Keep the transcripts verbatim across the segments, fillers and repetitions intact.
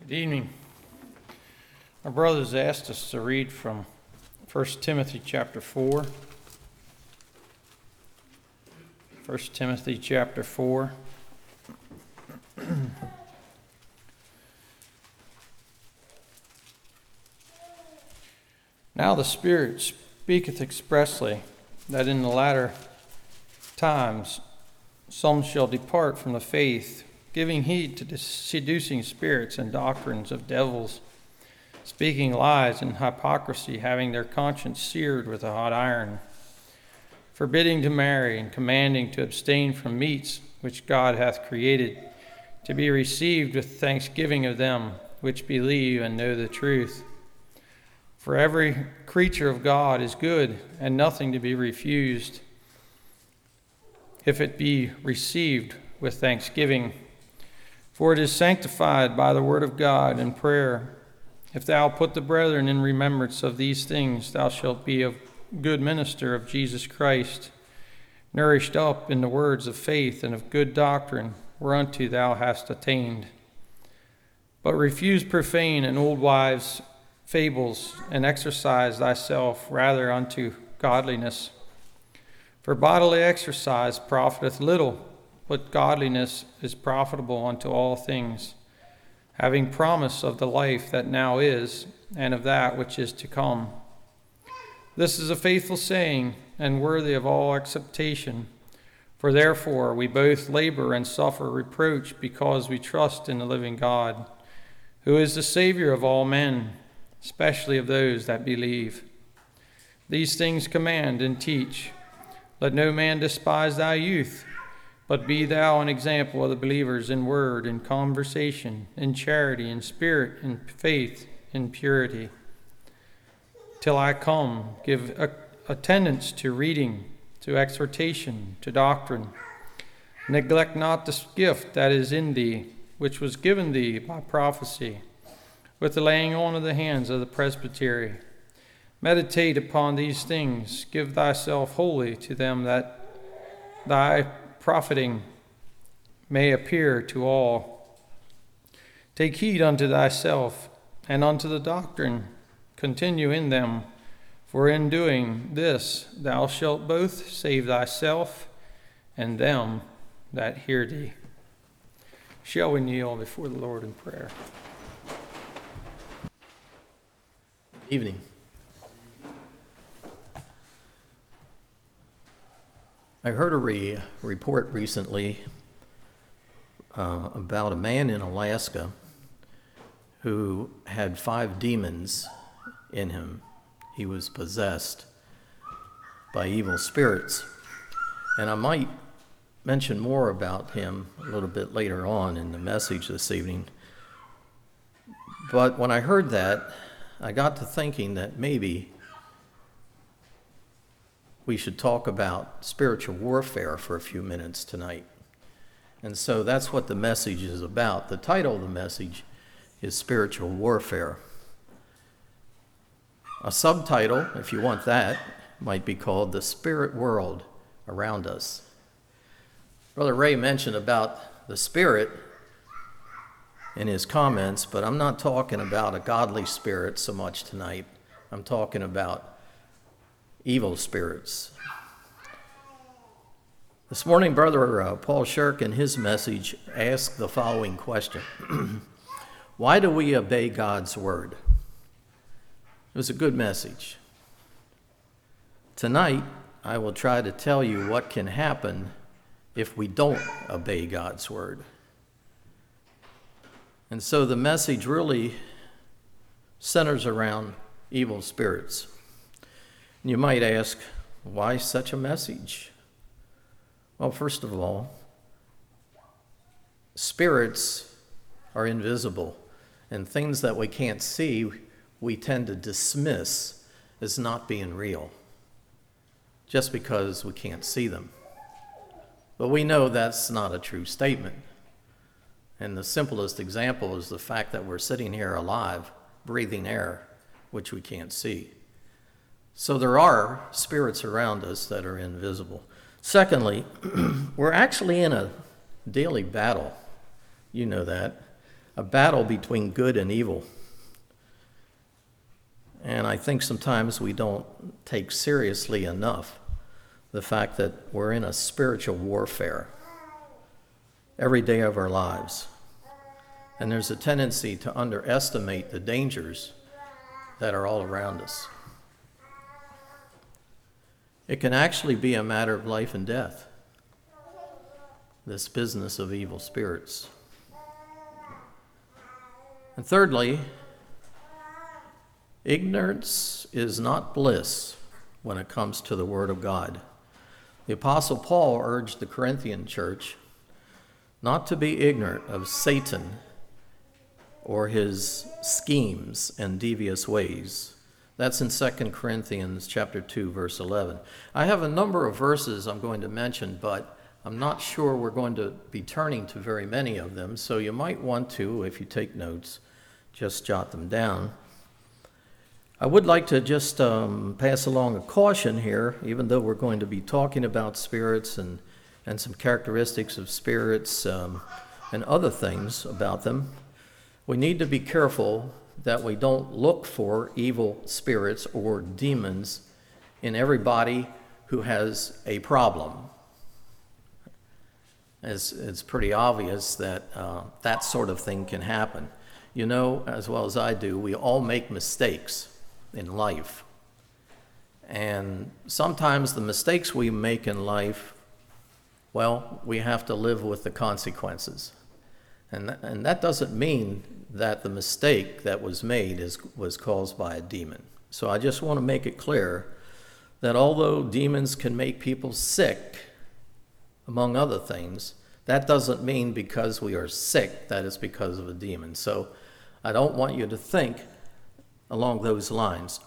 Good evening. Our brothers asked us to read from First Timothy chapter four. First Timothy chapter four. Now the Spirit speaketh expressly that in the latter times some shall depart from the faith, giving heed to the seducing spirits and doctrines of devils, speaking lies and hypocrisy, having their conscience seared with a hot iron, forbidding to marry and commanding to abstain from meats which God hath created, to be received with thanksgiving of them which believe and know the truth. For every creature of God is good, and nothing to be refused, if it be received with thanksgiving. For it is sanctified by the word of God and prayer. If thou put the brethren in remembrance of these things, thou shalt be a good minister of Jesus Christ, nourished up in the words of faith and of good doctrine, whereunto thou hast attained. But refuse profane and old wives' fables, and exercise thyself rather unto godliness. For bodily exercise profiteth little, but godliness is profitable unto all things, having promise of the life that now is, and of that which is to come. This is a faithful saying, and worthy of all acceptation. For therefore we both labor and suffer reproach, because we trust in the living God, who is the Savior of all men, especially of those that believe. These things command and teach. Let no man despise thy youth, but be thou an example of the believers in word, in conversation, in charity, in spirit, in faith, in purity. Till I come, give attendance to reading, to exhortation, to doctrine. Neglect not the gift that is in thee, which was given thee by prophecy, with the laying on of the hands of the presbytery. Meditate upon these things. Give thyself wholly to them, that thy profiting may appear to all. Take heed unto thyself and unto the doctrine. Continue in them, for in doing this thou shalt both save thyself and them that hear thee. Shall we kneel before the Lord in prayer? Evening. I heard a re- report recently uh, about a man in Alaska who had five demons in him. He was possessed by evil spirits. And I might mention more about him a little bit later on in the message this evening. But when I heard that, I got to thinking that maybe we should talk about spiritual warfare for a few minutes tonight. And so that's what the message is about. The title of the message is Spiritual Warfare. A subtitle, if you want that, might be called The Spirit World Around Us. Brother Ray mentioned about the Spirit in his comments, but I'm not talking about a godly spirit so much tonight. I'm talking about evil spirits. This morning, Brother uh, Paul Shirk in his message asked the following question. Why do we obey God's word? It was a good message. Tonight, I will try to tell you what can happen if we don't obey God's word. And so the message really centers around evil spirits. And you might ask, why such a message? Well, first of all, spirits are invisible, and things that we can't see, we tend to dismiss as not being real, just because we can't see them. But we know that's not a true statement. And the simplest example is the fact that we're sitting here alive, breathing air, which we can't see. So there are spirits around us that are invisible. Secondly, we're actually in a daily battle. You know that. a battle between good and evil. And I think sometimes we don't take seriously enough the fact that we're in a spiritual warfare every day of our lives. And there's a tendency to underestimate the dangers that are all around us. It can actually be a matter of life and death, this business of evil spirits. And thirdly, ignorance is not bliss when it comes to the Word of God. The Apostle Paul urged the Corinthian church not to be ignorant of Satan or his schemes and devious ways. That's in Second Corinthians chapter two, verse eleven. I have a number of verses I'm going to mention, but I'm not sure we're going to be turning to very many of them, so you might want to, if you take notes, just jot them down. I would like to just um, pass along a caution here, even though we're going to be talking about spirits and, and some characteristics of spirits um, and other things about them. We need to be careful that we don't look for evil spirits or demons in everybody who has a problem. It's, it's pretty obvious that uh, that sort of thing can happen. You know, as well as I do, we all make mistakes in life. And sometimes the mistakes we make in life, well, we have to live with the consequences. And that, and that doesn't mean that the mistake that was made is, was caused by a demon. So I just want to make it clear that although demons can make people sick, among other things, that doesn't mean because we are sick that it's because of a demon. So I don't want you to think along those lines.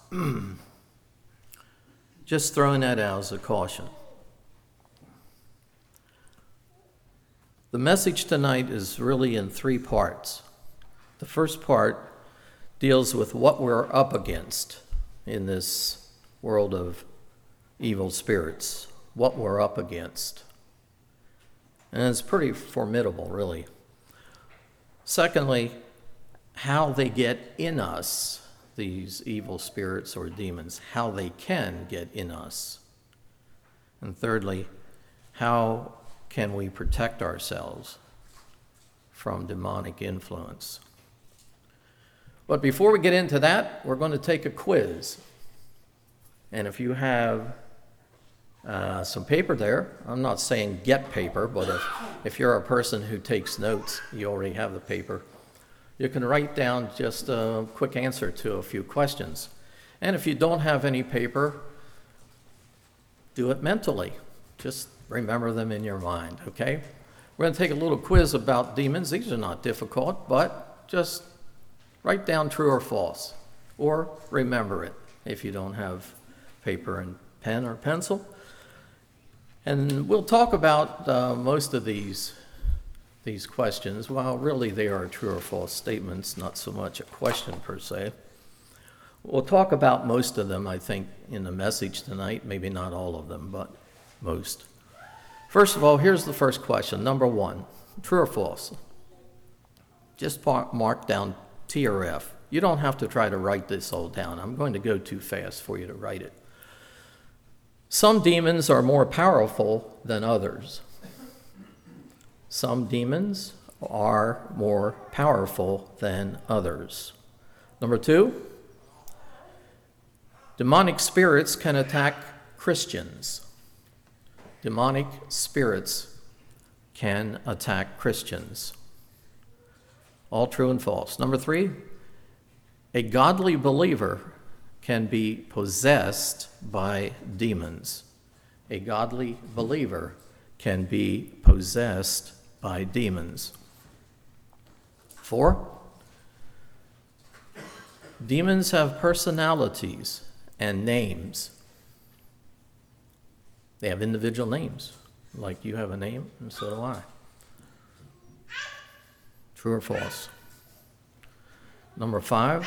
Just throwing that out as a caution. The message tonight is really in three parts. The first part deals with what we're up against in this world of evil spirits, what we're up against. And it's pretty formidable, really. Secondly, how they get in us, these evil spirits or demons, how they can get in us. And thirdly, how can we protect ourselves from demonic influence? But before we get into that, we're going to take a quiz. And if you have uh, some paper there, I'm not saying get paper, but if, if you're a person who takes notes, you already have the paper, you can write down just a quick answer to a few questions. And if you don't have any paper, do it mentally. Just remember them in your mind, okay? We're going to take a little quiz about demons. These are not difficult, but just write down true or false, or remember it if you don't have paper and pen or pencil. And we'll talk about uh, most of these, these questions. Well, really they are true or false statements, not so much a question per se. We'll talk about most of them, I think, in the message tonight. Maybe not all of them, but most. First of all, here's the first question, number one, true or false? Just mark down T or F. You don't have to try to write this all down. I'm going to go too fast for you to write it. Some demons are more powerful than others. Some demons are more powerful than others. Number two, demonic spirits can attack Christians. Demonic spirits can attack Christians. All true and false. Number three, a godly believer can be possessed by demons. A godly believer can be possessed by demons. Four, demons have personalities and names. They have individual names, like you have a name, and so do I. True or false? Number five,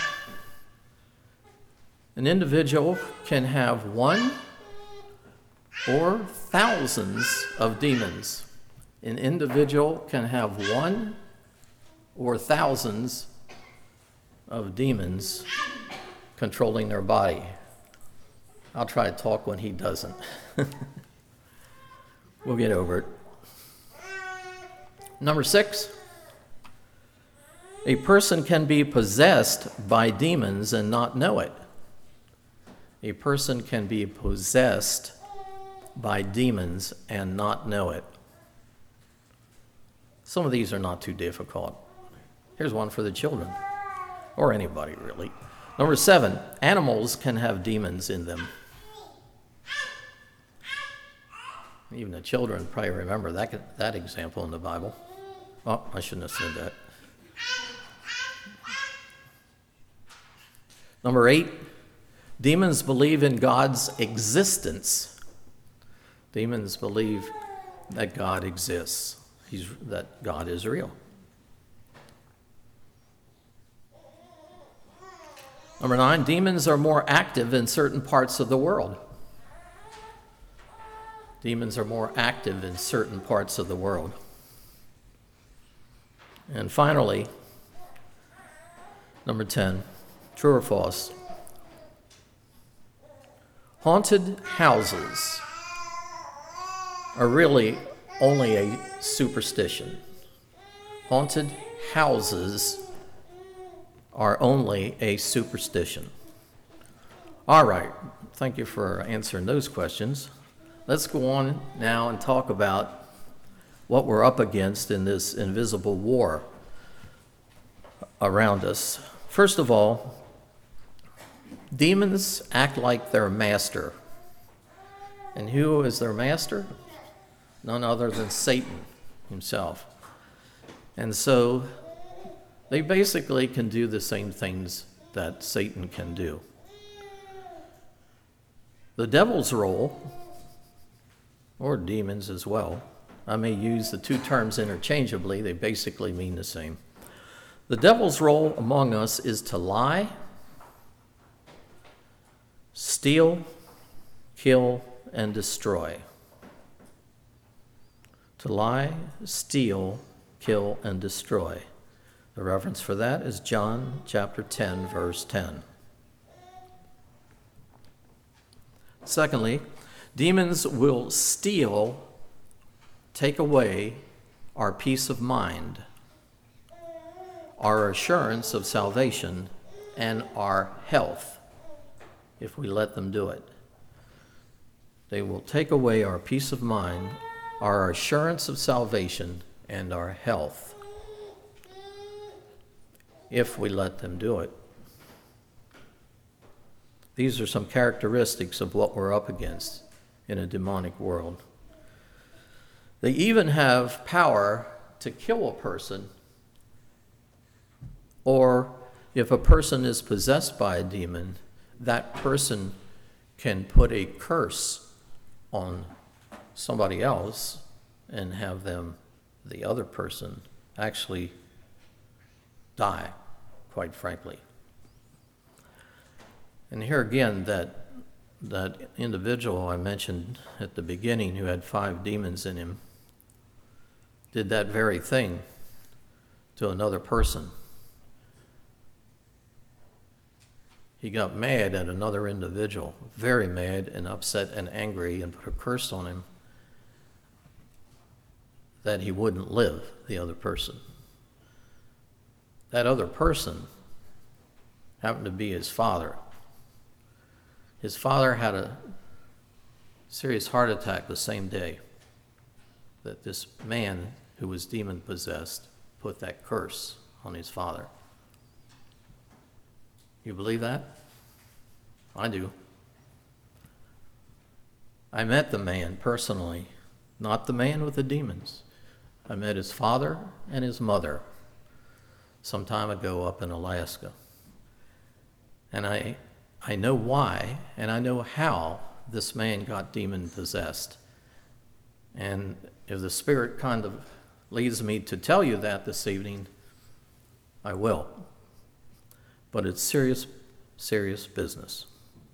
an individual can have one or thousands of demons. An individual can have one or thousands of demons controlling their body. I'll try to talk when he doesn't. We'll get over it. Number six, a person can be possessed by demons and not know it. A person can be possessed by demons and not know it. Some of these are not too difficult. Here's one for the children, or anybody really. Number seven, animals can have demons in them. Even the children probably remember that, that example in the Bible. Oh, I shouldn't have said that. Number eight, demons believe in God's existence. Demons believe that God exists, He's, that God is real. Number nine, demons are more active in certain parts of the world. Demons are more active in certain parts of the world. And finally, number ten, true or false? Haunted houses are really only a superstition. Haunted houses are only a superstition. All right, thank you for answering those questions. Let's go on now and talk about what we're up against in this invisible war around us. First of all, demons act like their master. And who is their master? None other than Satan himself. And so they basically can do the same things that Satan can do. The devil's role, or demons as well, I may use the two terms interchangeably, they basically mean the same. The devil's role among us is to lie, steal, kill, and destroy. To lie, steal, kill, and destroy. The reference for that is John chapter ten, verse ten. Secondly, demons will steal, take away our peace of mind, our assurance of salvation, and our health, if we let them do it. They will take away our peace of mind, our assurance of salvation, and our health, if we let them do it. These are some characteristics of what we're up against in a demonic world. They even have power to kill a person, or if a person is possessed by a demon, that person can put a curse on somebody else and have them, the other person, actually die, quite frankly. And here again, that that individual I mentioned at the beginning who had five demons in him did that very thing to another person. He got mad at another individual, very mad and upset and angry, and put a curse on him that he wouldn't live, the other person. That other person happened to be his father. His father had a serious heart attack the same day that this man who was demon-possessed put that curse on his father. You believe that? I do. I met the man personally, not the man with the demons. I met his father and his mother some time ago up in Alaska. And I, I know why, and I know how this man got demon-possessed. And if the Spirit kind of leads me to tell you that this evening, I will. But it's serious, serious business.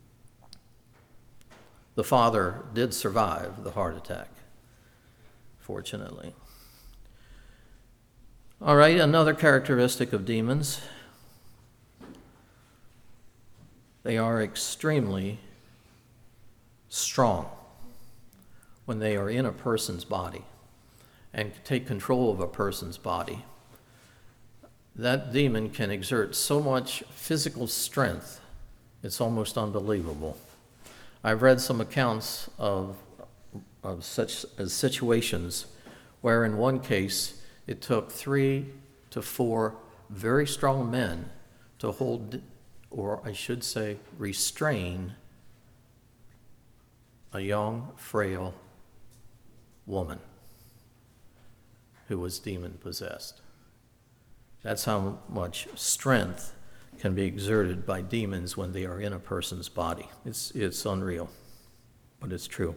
The father did survive the heart attack, fortunately. All right, another characteristic of demons. They are extremely strong when they are in a person's body and take control of a person's body. That demon can exert so much physical strength, it's almost unbelievable. I've read some accounts of, of such as situations where in one case it took three to four very strong men to hold, or I should say restrain, a young, frail woman who was demon-possessed. That's how much strength can be exerted by demons when they are in a person's body. It's, it's unreal, but it's true.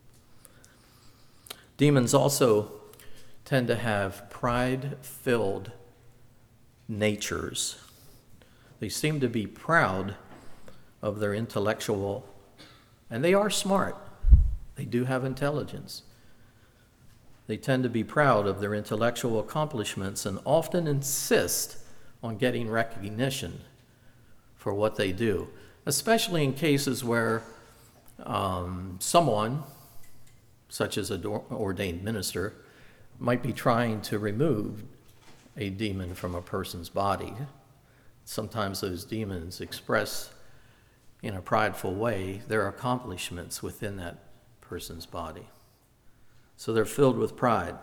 Demons also tend to have pride-filled natures. They seem to be proud of their intellectual, and they are smart. They do have intelligence. They tend to be proud of their intellectual accomplishments and often insist on getting recognition for what they do, especially in cases where um, someone, such as an ordained minister, might be trying to remove a demon from a person's body. Sometimes those demons express in a prideful way their accomplishments within that person's body. So they're filled with pride.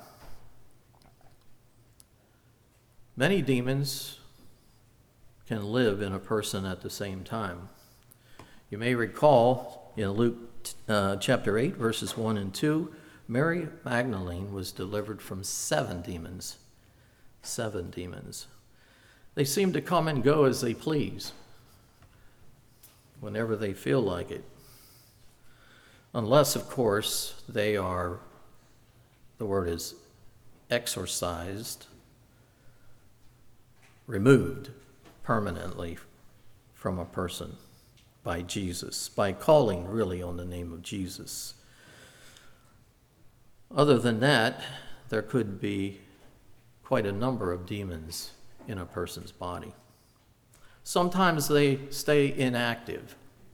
Many demons can live in a person at the same time. You may recall in Luke uh, chapter eight, verses one and two, Mary Magdalene was delivered from seven demons. Seven demons. They seem to come and go as they please, whenever they feel like it. Unless, of course, they are, the word is exorcised, removed permanently from a person by Jesus, by calling really on the name of Jesus. Other than that, there could be quite a number of demons in a person's body. Sometimes they stay inactive,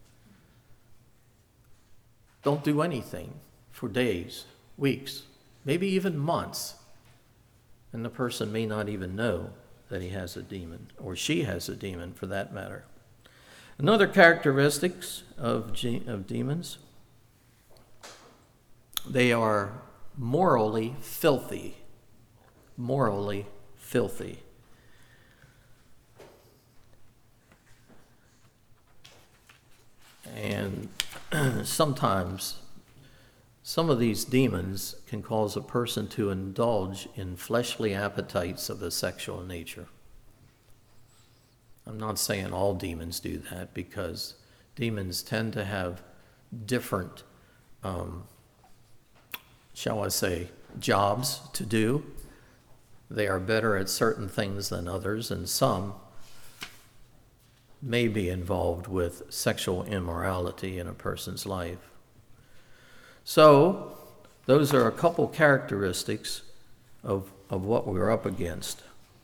don't do anything for days, weeks, maybe even months, and the person may not even know that he has a demon, or she has a demon for that matter. Another characteristics of, ge- of demons, they are morally filthy. Morally filthy. And sometimes some of these demons can cause a person to indulge in fleshly appetites of a sexual nature. I'm not saying all demons do that, because demons tend to have different, um, shall I say, jobs to do. They are better at certain things than others, and some may be involved with sexual immorality in a person's life. So, those are a couple characteristics of, of what we're up against.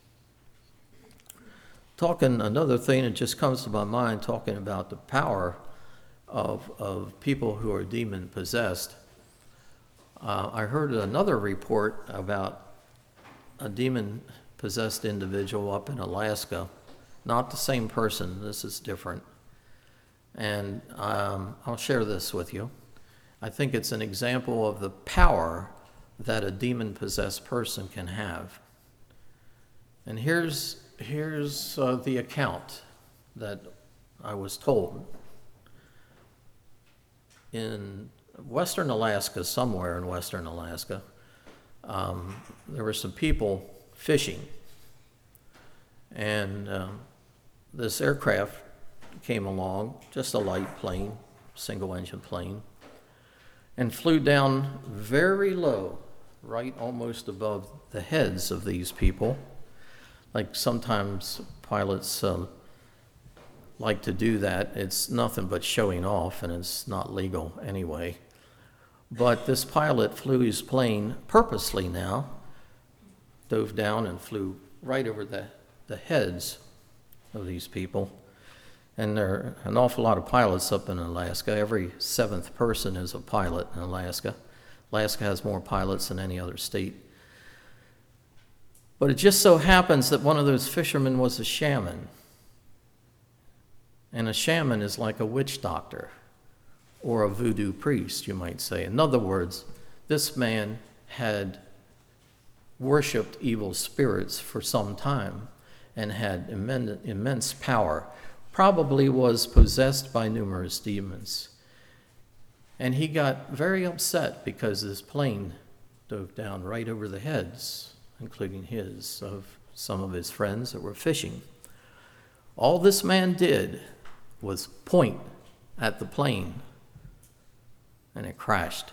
Talking, another thing that just comes to my mind, talking about the power of, of people who are demon-possessed. Uh, I heard another report about a demon-possessed individual up in Alaska. Not the same person, this is different. And um, I'll share this with you. I think it's an example of the power that a demon-possessed person can have. And here's, here's uh, the account that I was told. In western Alaska, somewhere in western Alaska, um, there were some people fishing. And um, this aircraft came along, just a light plane, single-engine plane, and flew down very low, right almost above the heads of these people. Like sometimes pilots um, like to do that. It's nothing but showing off, and it's not legal anyway. But this pilot flew his plane purposely now, dove down and flew right over the, the heads of these people. And there are an awful lot of pilots up in Alaska. Every seventh person is a pilot in Alaska. Alaska has more pilots than any other state. But it just so happens that one of those fishermen was a shaman. And a shaman is like a witch doctor or a voodoo priest, you might say. In other words, this man had worshipped evil spirits for some time and had immense, immense power, probably was possessed by numerous demons. And he got very upset because this plane dove down right over the heads, including his, of some of his friends that were fishing. All this man did was point at the plane, and it crashed.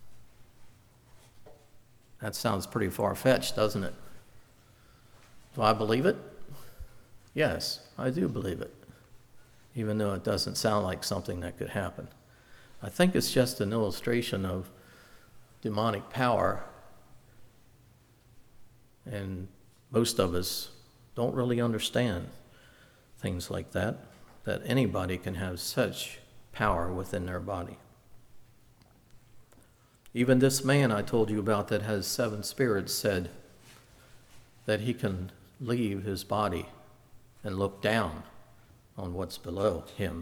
That sounds pretty far-fetched, doesn't it? Do I believe it? Yes, I do believe it, even though it doesn't sound like something that could happen. I think it's just an illustration of demonic power, and most of us don't really understand things like that, that anybody can have such power within their body. Even this man I told you about that has seven spirits said that he can leave his body and look down on what's below him.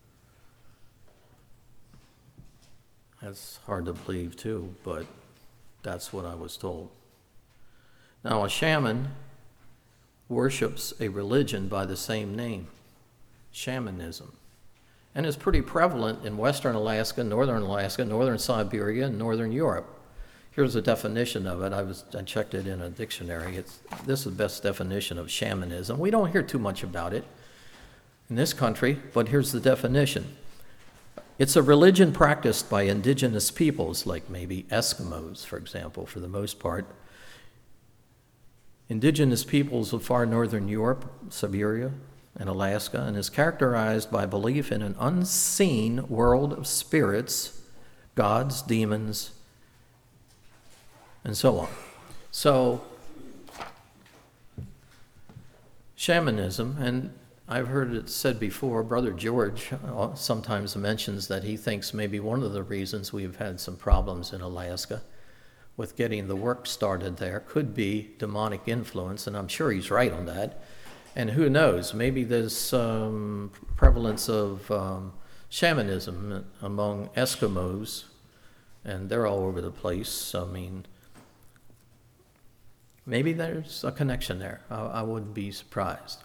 That's hard to believe too, but that's what I was told. Now, a shaman worships a religion by the same name, shamanism. And it's pretty prevalent in western Alaska, northern Alaska, northern Siberia, and northern Europe. Here's a definition of it. I was I checked it in a dictionary. It's, this is the best definition of shamanism. We don't hear too much about it in this country, but here's the definition. It's a religion practiced by indigenous peoples, like maybe Eskimos, for example, for the most part. Indigenous peoples of far northern Europe, Siberia, and Alaska, and is characterized by belief in an unseen world of spirits, gods, demons, and so on. So, shamanism, and I've heard it said before, Brother George sometimes mentions that he thinks maybe one of the reasons we've had some problems in Alaska with getting the work started there could be demonic influence, and I'm sure he's right on that. And who knows, maybe there's some prevalence of um, shamanism among Eskimos, and they're all over the place. I mean, maybe there's a connection there. I, I wouldn't be surprised.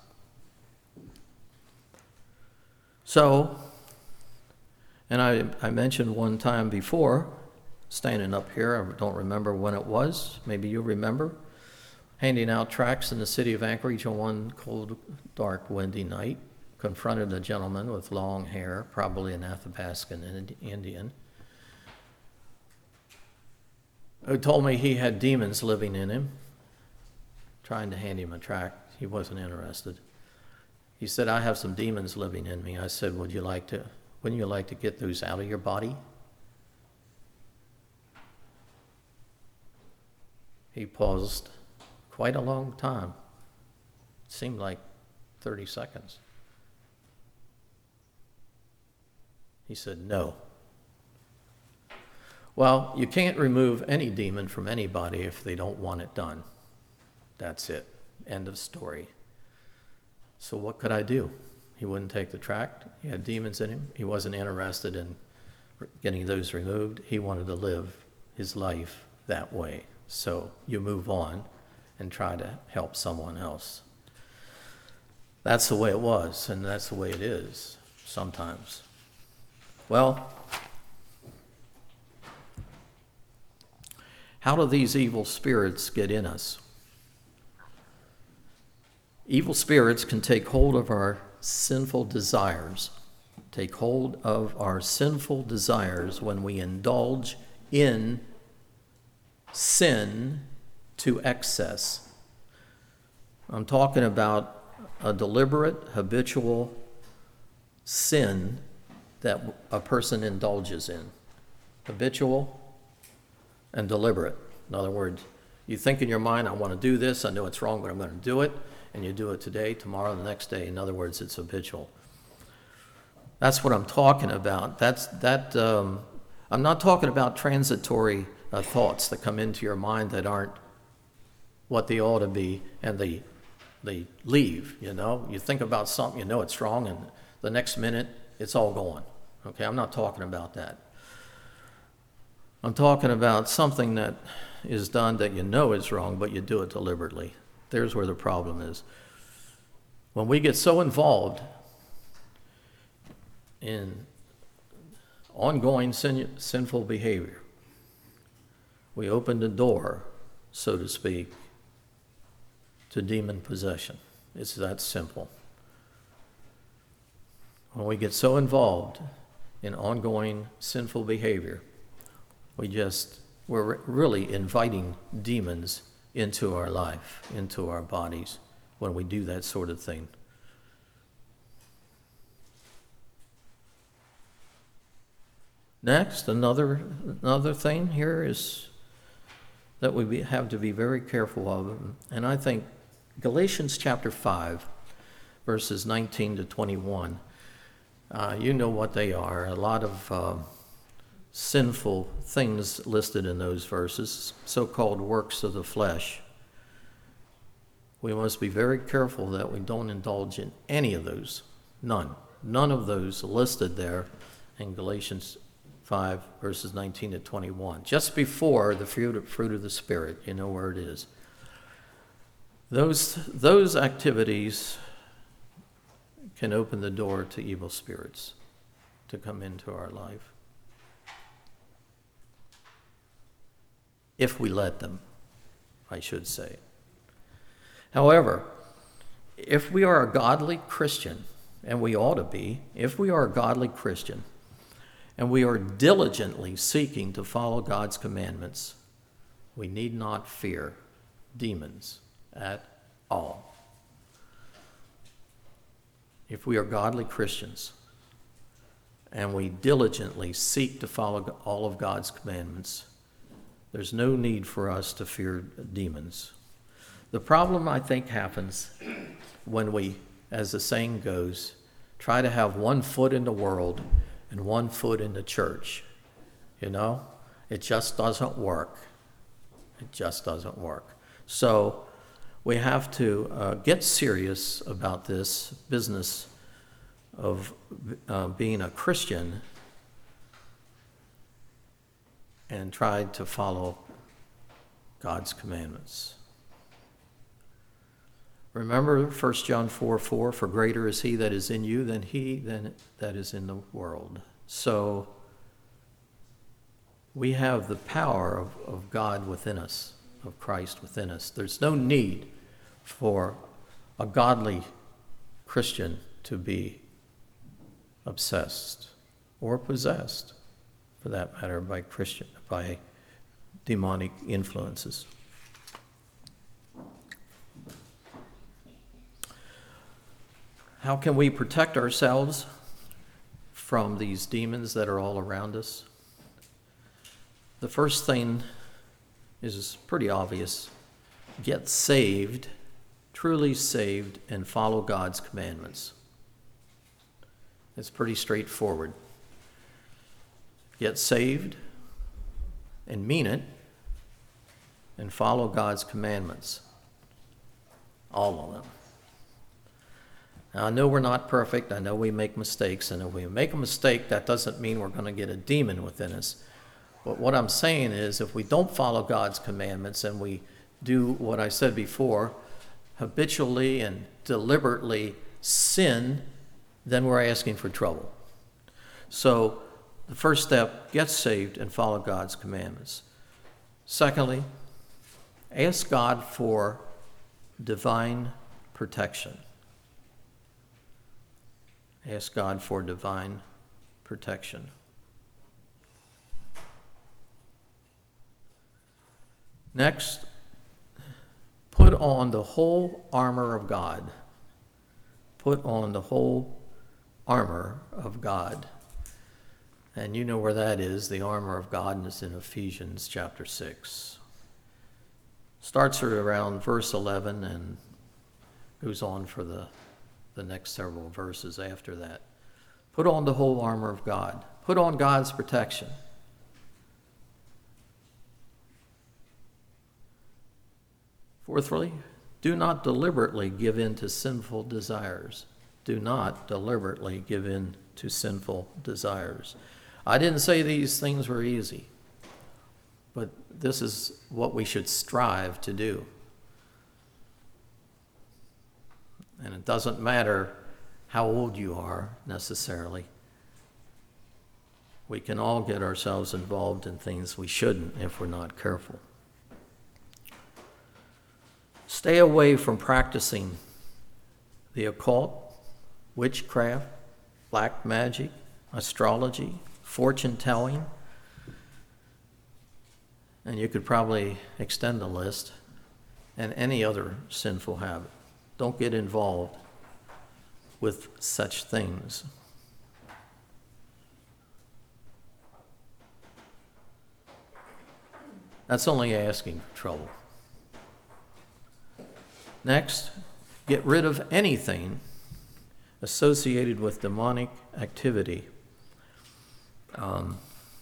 So, and I, I mentioned one time before, standing up here, I don't remember when it was, maybe you remember, handing out tracts in the city of Anchorage on one cold, dark, windy night, confronted a gentleman with long hair, probably an Athabascan Indian, who told me he had demons living in him, trying to hand him a tract. He wasn't interested. He said, I have some demons living in me. I said, would you like to, wouldn't you like to get those out of your body? He paused quite a long time. It seemed like thirty seconds. He said, no. Well, you can't remove any demon from anybody if they don't want it done. That's it. End of story. So what could I do? He wouldn't take the tract. He had demons in him. He wasn't interested in getting those removed. He wanted to live his life that way. So you move on and try to help someone else. That's the way it was, and that's the way it is sometimes. Well, how do these evil spirits get in us? Evil spirits can take hold of our sinful desires, take hold of our sinful desires when we indulge in sin to excess. I'm talking about a deliberate, habitual sin that a person indulges in. Habitual and deliberate. In other words, You think in your mind, I want to do this, I know it's wrong, but I'm going to do it, and you do it today, tomorrow, the next day. In other words, it's habitual. That's what I'm talking about. That's that. Um, I'm not talking about transitory uh, thoughts that come into your mind that aren't what they ought to be, and they they leave. You know, you think about something, you know it's wrong, and the next minute it's all gone. Okay, I'm not talking about that. I'm talking about something that is done that you know is wrong, but you do it deliberately. There's where the problem is. When we get so involved in ongoing sin, sinful behavior, we open the door, so to speak, to demon possession. It's that simple. When we get so involved in ongoing sinful behavior, we just, we're really inviting demons into our life, into our bodies, when we do that sort of thing. Next, another another thing here is that we be, have to be very careful of, and I think Galatians chapter five, verses nineteen to twenty-one, uh, you know what they are. A lot of uh, sinful things listed in those verses, so-called works of the flesh. We must be very careful that we don't indulge in any of those. None. None of those listed there in Galatians five, verses nineteen to twenty-one. Just before the fruit, fruit of the Spirit, you know where it is. Those, those activities can open the door to evil spirits to come into our life. If we let them, I should say. However, if we are a godly Christian, and we ought to be, if we are a godly Christian, and we are diligently seeking to follow God's commandments, we need not fear demons at all. If we are godly Christians, and we diligently seek to follow all of God's commandments, there's no need for us to fear demons. The problem, I think, happens when we, as the saying goes, try to have one foot in the world and one foot in the church. You know, it just doesn't work. It just doesn't work. So we have to uh, get serious about this business of uh, being a Christian and try to follow God's commandments. Remember First John four four, for greater is he that is in you than he than that is in the world. So we have the power of, of God within us, of Christ within us. There's no need for a godly Christian to be obsessed or possessed, for that matter, by Christian, by demonic influences. How can we protect ourselves from these demons that are all around us? The first thing is pretty obvious. Get saved, truly saved, and follow God's commandments. It's pretty straightforward. Get saved and mean it, and follow God's commandments. All of them. Now, I know we're not perfect. I know we make mistakes. And if we make a mistake, that doesn't mean we're going to get a demon within us. But what I'm saying is, if we don't follow God's commandments and we do what I said before, habitually and deliberately sin, then we're asking for trouble. So the first step, get saved and follow God's commandments. Secondly, ask God for divine protection. Ask God for divine protection. Next, put on the whole armor of God. Put on the whole armor of God. And you know where that is. The armor of God is in Ephesians chapter six. Starts at around verse eleven and goes on for the, the next several verses after that. Put on the whole armor of God. Put on God's protection. Fourthly, do not deliberately give in to sinful desires. Do not deliberately give in to sinful desires. I didn't say these things were easy, but this is what we should strive to do. And it doesn't matter how old you are necessarily. We can all get ourselves involved in things we shouldn't if we're not careful. Stay away from practicing the occult, witchcraft, black magic, astrology, fortune telling, and you could probably extend the list, and any other sinful habit. Don't get involved with such things. That's only asking for trouble. Next, get rid of anything associated with demonic activity. Um,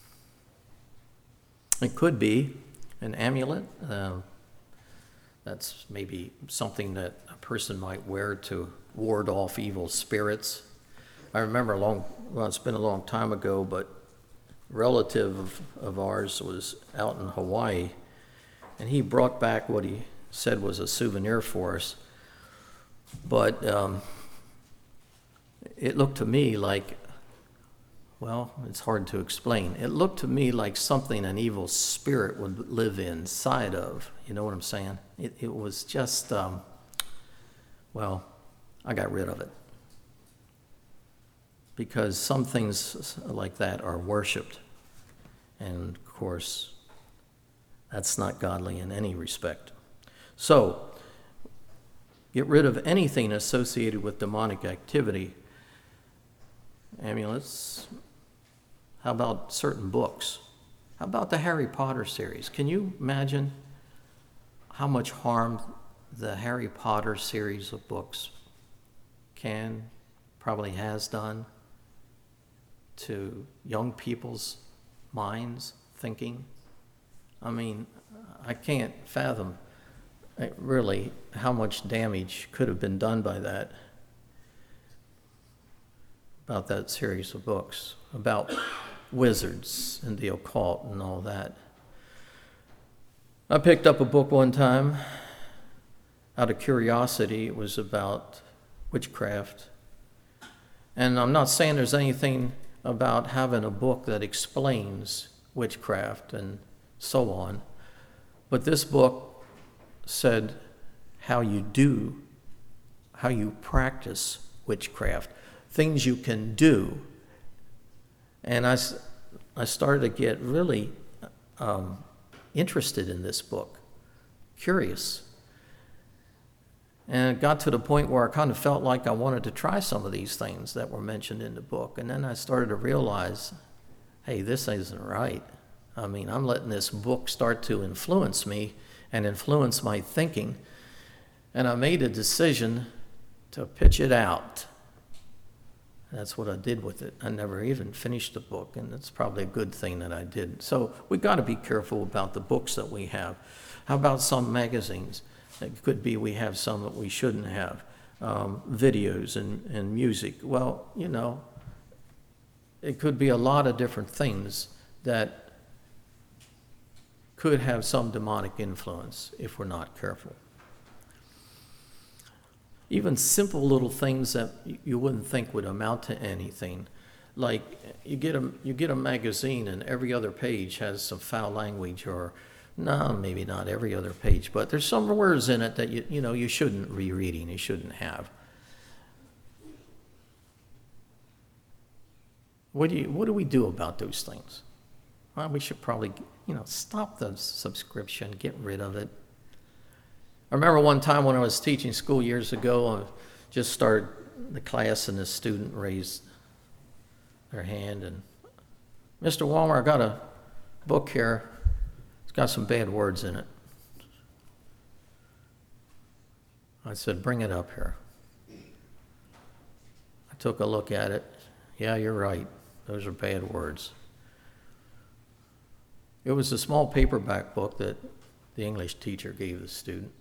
it could be an amulet. Uh, that's maybe something that a person might wear to ward off evil spirits. I remember a long, well, it's been a long time ago, but a relative of, of ours was out in Hawaii, and he brought back what he said was a souvenir for us. But um, it looked to me like, well, it's hard to explain. It looked to me like something an evil spirit would live inside of. You know what I'm saying? It, it was just, um, well, I got rid of it. Because some things like that are worshipped. And of course, that's not godly in any respect. So, get rid of anything associated with demonic activity. Amulets. How about certain books? How about the Harry Potter series? Can you imagine how much harm the Harry Potter series of books can, probably has done to young people's minds, thinking? I mean, I can't fathom really how much damage could have been done by that, about that series of books, about wizards and the occult and all that. I picked up a book one time out of curiosity. It was about witchcraft. And I'm not saying there's anything about having a book that explains witchcraft and so on, but this book said how you do, how you practice witchcraft, things you can do. And I, I started to get really um, interested in this book, curious. And it got to the point where I kind of felt like I wanted to try some of these things that were mentioned in the book. And then I started to realize, hey, this isn't right. I mean, I'm letting this book start to influence me and influence my thinking. And I made a decision to pitch it out. That's what I did with it. I never even finished the book, and it's probably a good thing that I did. So we got to be careful about the books that we have. How about some magazines? It could be we have some that we shouldn't have. Um, videos and, and music. Well, you know, it could be a lot of different things that could have some demonic influence if we're not careful. Even simple little things that you wouldn't think would amount to anything, like you get a you get a magazine and every other page has some foul language, or no, maybe not every other page, but there's some words in it that you you know you shouldn't be reading, you shouldn't have. What do you what do we do about those things? Well, we should probably, you know, stop the subscription, get rid of it. I remember one time when I was teaching school years ago, I just started the class and this student raised their hand and, Mister Walmer, I got a book here. It's got some bad words in it. I said, bring it up here. I took a look at it. Yeah, you're right. Those are bad words. It was a small paperback book that the English teacher gave the student.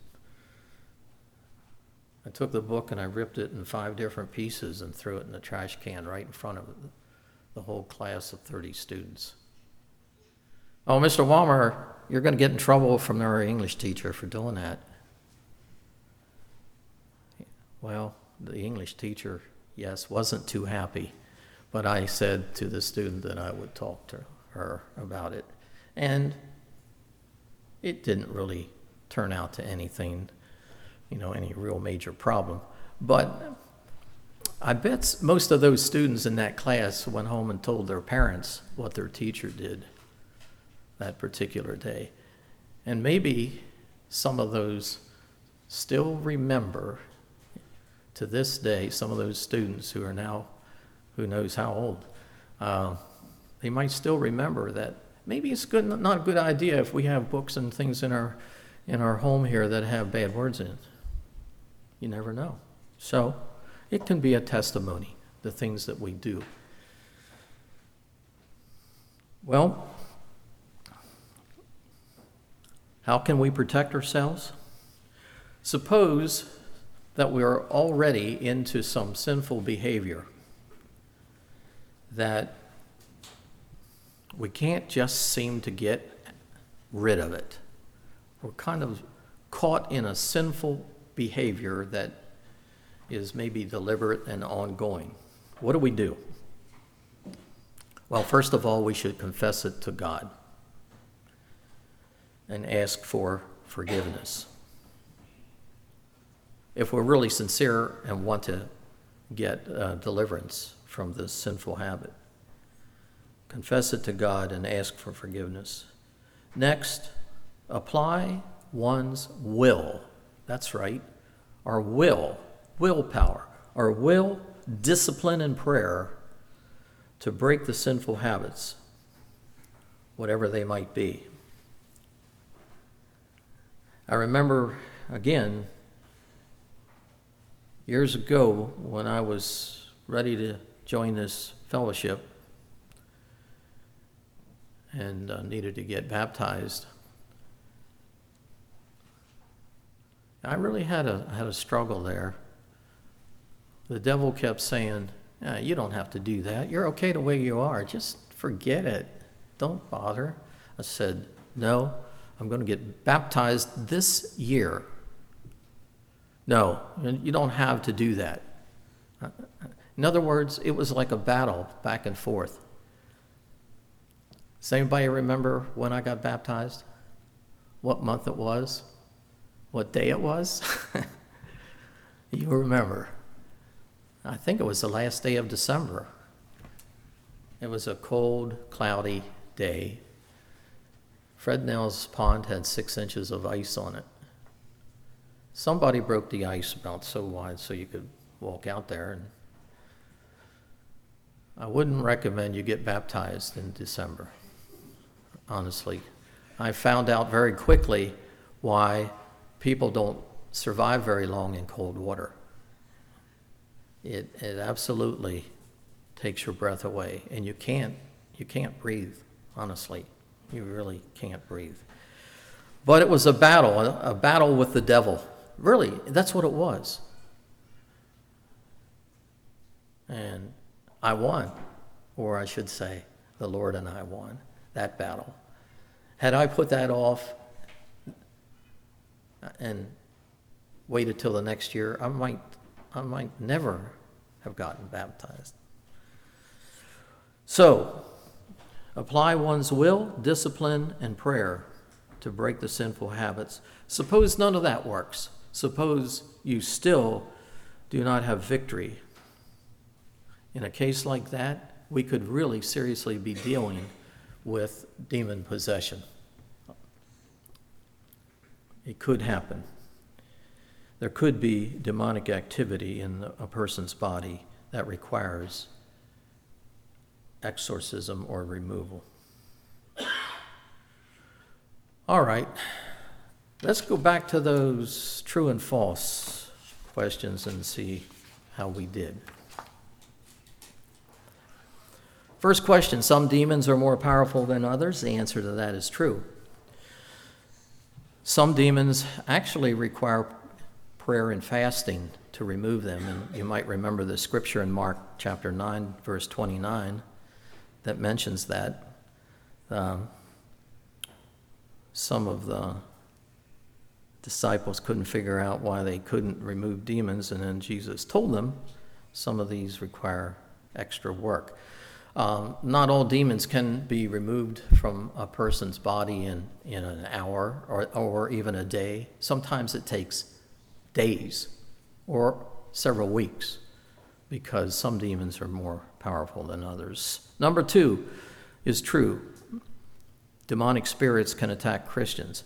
I took the book and I ripped it in five different pieces and threw it in the trash can right in front of the whole class of thirty students. Oh, Mister Walmer, you're going to get in trouble from our English teacher for doing that. Well, the English teacher, yes, wasn't too happy, but I said to the student that I would talk to her about it. And it didn't really turn out to anything, you know, any real major problem. But I bet most of those students in that class went home and told their parents what their teacher did that particular day. And maybe some of those still remember to this day, some of those students who are now, who knows how old, uh, they might still remember that maybe it's good, not a good idea if we have books and things in our in our home here that have bad words in it. You never know. So it can be a testimony, the things that we do. Well, how can we protect ourselves? Suppose that we are already into some sinful behavior that we can't just seem to get rid of it. We're kind of caught in a sinful behavior that is maybe deliberate and ongoing. What do we do? Well, first of all, we should confess it to God and ask for forgiveness. If we're really sincere and want to get uh, deliverance from this sinful habit, confess it to God and ask for forgiveness. Next, apply one's will. That's right, our will, willpower, our will, discipline, and prayer to break the sinful habits, whatever they might be. I remember, again, years ago when I was ready to join this fellowship and uh, needed to get baptized, I really had a had a struggle there. The devil kept saying, ah, you don't have to do that. You're okay the way you are. Just forget it. Don't bother. I said, no, I'm going to get baptized this year. No, you don't have to do that. In other words, it was like a battle back and forth. Does anybody remember when I got baptized? What month it was? What day it was? You remember. I think it was the last day of December. It was a cold, cloudy day. Fred Nell's pond had six inches of ice on it. Somebody broke the ice about so wide so you could walk out there. And I wouldn't recommend you get baptized in December, honestly. I found out very quickly why people don't survive very long in cold water. It it absolutely takes your breath away, and you can't you can't breathe, honestly. You really can't breathe. But it was a battle, a battle with the devil. Really, that's what it was. And I won, or I should say, the Lord and I won that battle. Had I put that off and waited till the next year, I might I might never have gotten baptized. So, apply one's will, discipline, and prayer to break the sinful habits. Suppose none of that works. Suppose you still do not have victory. In a case like that, we could really seriously be dealing with demon possession. It could happen. There could be demonic activity in a person's body that requires exorcism or removal. All right, let's go back to those true and false questions and see how we did. First question, some demons are more powerful than others. The answer to that is true. Some demons actually require prayer and fasting to remove them. And you might remember the scripture in Mark chapter nine, verse twenty-nine, that mentions that. Um, some of the disciples couldn't figure out why they couldn't remove demons, and then Jesus told them some of these require extra work. Um, not all demons can be removed from a person's body in, in an hour or, or even a day. Sometimes it takes days or several weeks because some demons are more powerful than others. Number two is true. Demonic spirits can attack Christians.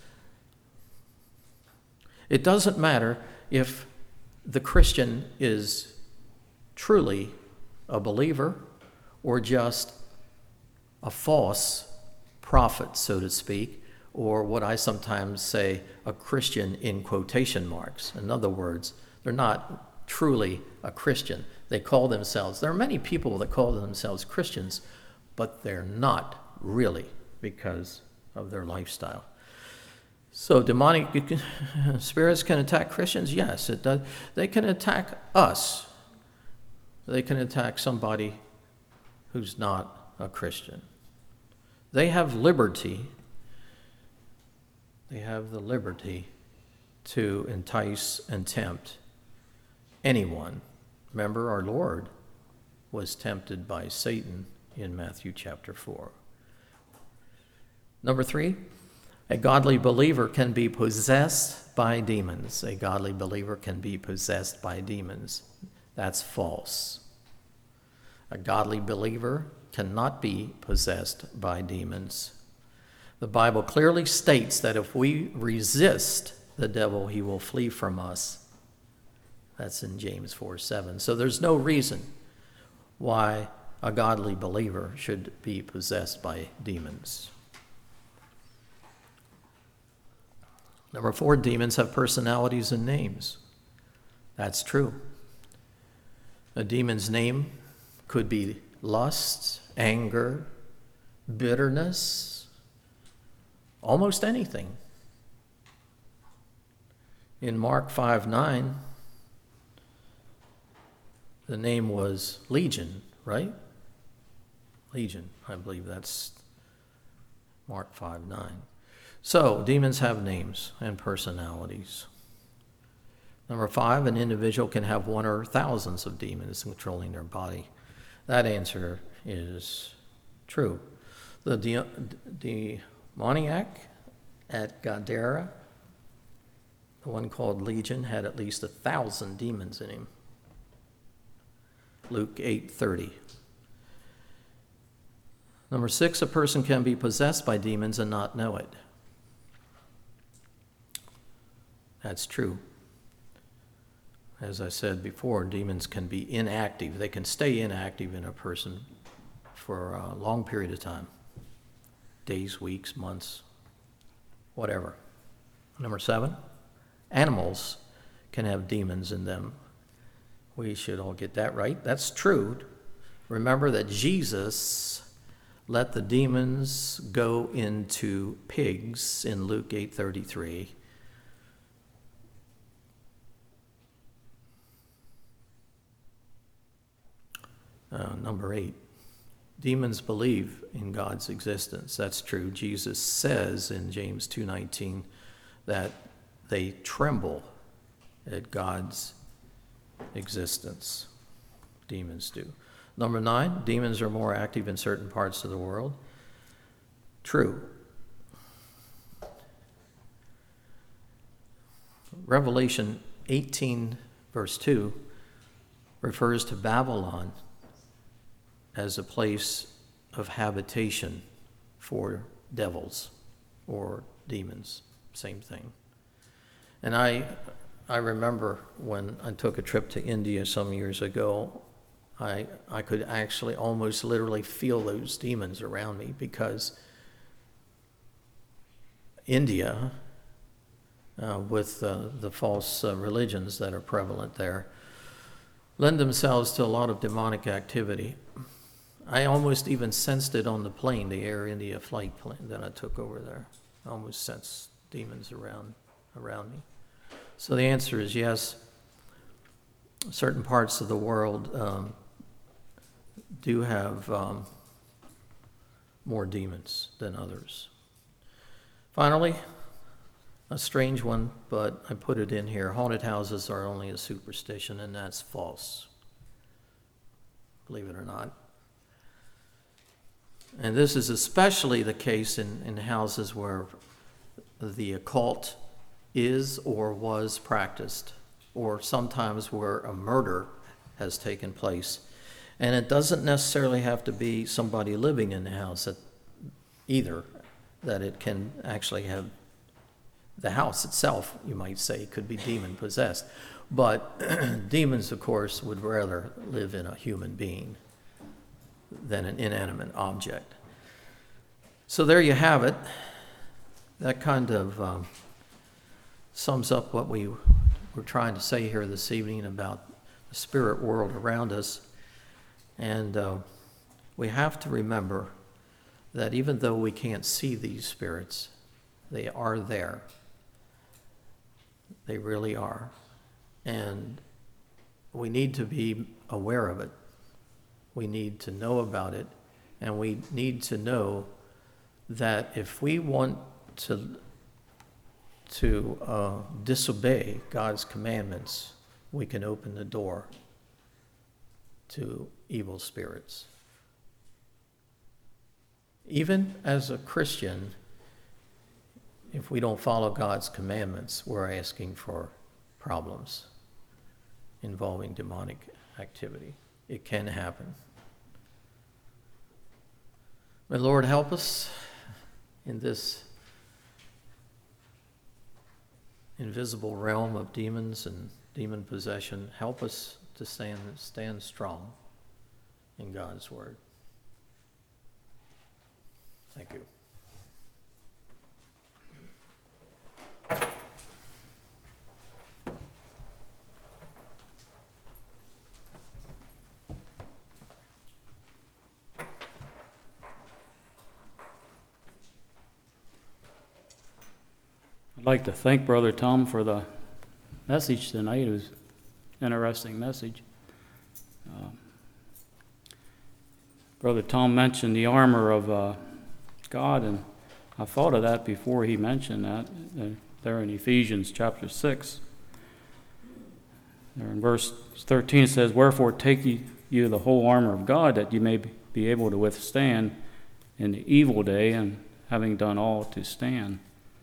It doesn't matter if the Christian is truly a believer or just a false prophet, so to speak, or what I sometimes say, a Christian in quotation marks. In other words, they're not truly a Christian. They call themselves, there are many people that call themselves Christians, but they're not really because of their lifestyle. So demonic spirits can attack Christians? Yes, it does. They can attack us. They can attack somebody who's not a Christian. They have liberty. They have the liberty to entice and tempt anyone. Remember, our Lord was tempted by Satan in Matthew chapter four. Number three, a godly believer can be possessed by demons. A godly believer can be possessed by demons. That's false. A godly believer cannot be possessed by demons. The Bible clearly states that if we resist the devil, he will flee from us. That's in James four seven. So there's no reason why a godly believer should be possessed by demons. Number four, demons have personalities and names. That's true. A demon's name could be lust, anger, bitterness, almost anything. In Mark five nine, the name was Legion, right? Legion, I believe that's Mark five nine. So, demons have names and personalities. Number five, an individual can have one or thousands of demons controlling their body. That answer is true. The de- demoniac at Gadara, the one called Legion, had at least a thousand demons in him. Luke eight thirty. Number six, a person can be possessed by demons and not know it. That's true. As I said before, demons can be inactive. They can stay inactive in a person for a long period of time. Days, weeks, months, whatever. Number seven, animals can have demons in them. We should all get that right. That's true. Remember that Jesus let the demons go into pigs in Luke eight thirty-three. Uh, number eight, demons believe in God's existence. That's true. Jesus says in James two nineteen that they tremble at God's existence. Demons do. Number nine, demons are more active in certain parts of the world. True. Revelation eighteen, verse two, refers to Babylon as a place of habitation for devils or demons, same thing. And I I remember when I took a trip to India some years ago, I I could actually almost literally feel those demons around me because India uh, with uh, the false uh, religions that are prevalent there, lend themselves to a lot of demonic activity. I almost even sensed it on the plane, the Air India flight plane that I took over there. I almost sensed demons around around me. So the answer is yes. Certain parts of the world um, do have um, more demons than others. Finally, a strange one, but I put it in here. Haunted houses are only a superstition, and that's false. Believe it or not. And this is especially the case in, in houses where the occult is or was practiced, or sometimes where a murder has taken place. And it doesn't necessarily have to be somebody living in the house either, that it can actually have the house itself, you might say, could be demon possessed. But demons, of course, would rather live in a human being than an inanimate object. So there you have it. That kind of um, sums up what we were trying to say here this evening about the spirit world around us. And uh, we have to remember that even though we can't see these spirits, they are there. They really are. And we need to be aware of it. We need to know about it. And we need to know that if we want to, to uh, disobey God's commandments, we can open the door to evil spirits. Even as a Christian, if we don't follow God's commandments, we're asking for problems involving demonic activity. It can happen. May the Lord help us in this invisible realm of demons and demon possession. Help us to stand, stand strong in God's word. Thank you. I'd like to thank Brother Tom for the message tonight. It was an interesting message. Um, Brother Tom mentioned the armor of uh, God, and I thought of that before he mentioned that. Uh, there in Ephesians chapter six. There in verse thirteen it says, "Wherefore take ye you the whole armor of God, that ye may be able to withstand in the evil day, and having done all to stand."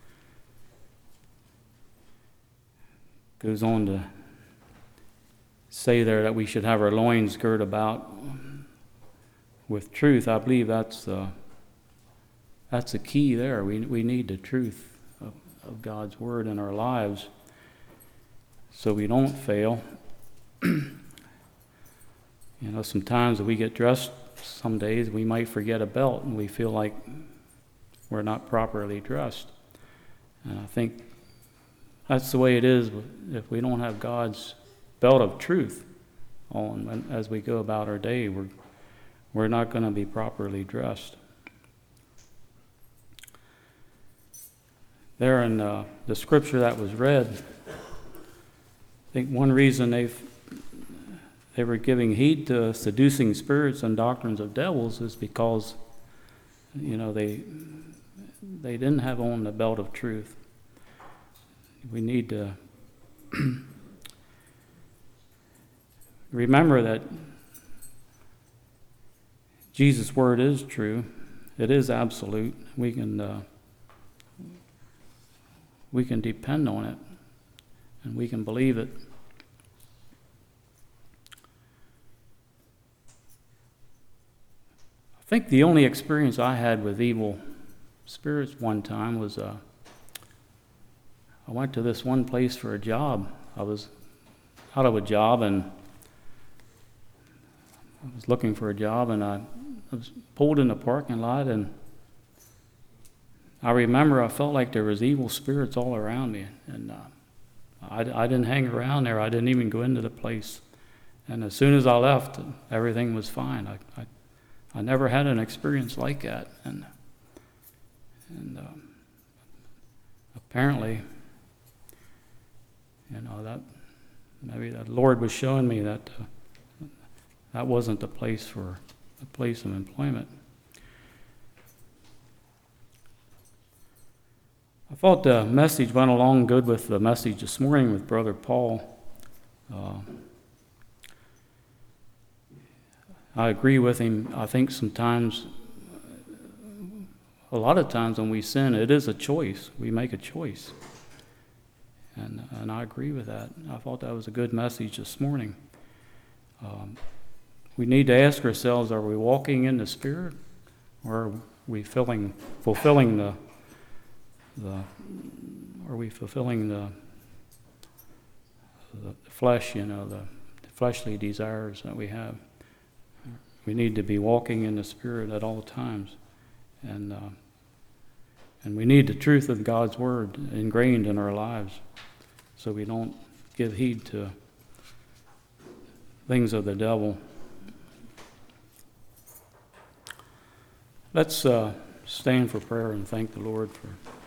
Goes on to say there that we should have our loins girt about with truth. I believe that's the that's the key there. We we need the truth of, of God's word in our lives so we don't fail. You know, sometimes if we get dressed, some days we might forget a belt and we feel like we're not properly dressed. And I think that's the way it is if we don't have God's belt of truth on as we go about our day. We're we're not going to be properly dressed. There in uh, the scripture that was read, I think one reason they they were giving heed to seducing spirits and doctrines of devils is because, you know, they they didn't have on the belt of truth. We need to remember that Jesus' word is true. It is absolute. We can uh, we can depend on it, and we can believe it. I think the only experience I had with evil spirits one time was uh, I went to this one place for a job. I was out of a job and I was looking for a job, and I, I was pulled in the parking lot, and I remember I felt like there was evil spirits all around me, and uh, I, I didn't hang around there. I didn't even go into the place. And as soon as I left, everything was fine. I, I, I never had an experience like that. And, and um, apparently, you know, that maybe the Lord was showing me that uh, that wasn't the place for a place of employment. I thought the message went along good with the message this morning with Brother Paul. Uh, I agree with him. I think sometimes, a lot of times when we sin, it is a choice. We make a choice. And and I agree with that. I thought that was a good message this morning. Um, we need to ask ourselves, are we walking in the Spirit? Or are we filling, fulfilling the, the, are we fulfilling the, the flesh, you know, the, the fleshly desires that we have? We need to be walking in the Spirit at all times. And, uh, and we need the truth of God's Word ingrained in our lives so we don't give heed to things of the devil. Let's uh, stand for prayer and thank the Lord for